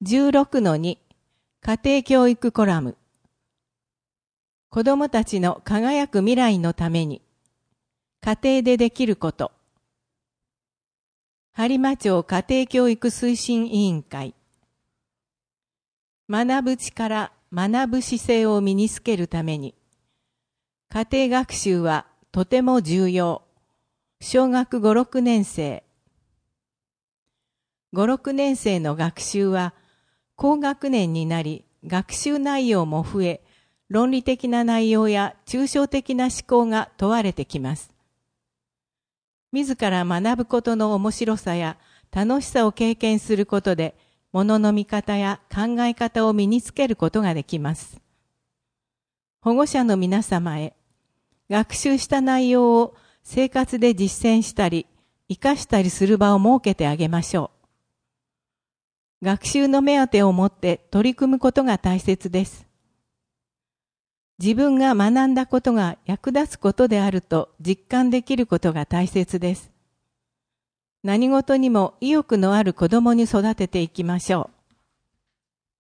16-2 家庭教育コラム。子供たちの輝く未来のために家庭でできること。播磨町家庭教育推進委員会。学ぶ力、学ぶ姿勢を身につけるために家庭学習はとても重要。小学5、6年生。5、6年生の学習は高学年になり、学習内容も増え、論理的な内容や抽象的な思考が問われてきます。自ら学ぶことの面白さや楽しさを経験することで、ものの見方や考え方を身につけることができます。保護者の皆様へ、学習した内容を生活で実践したり、活かしたりする場を設けてあげましょう。学習の目当てを持って取り組むことが大切です。自分が学んだことが役立つことであると実感できることが大切です。何事にも意欲のある子供に育てていきましょう。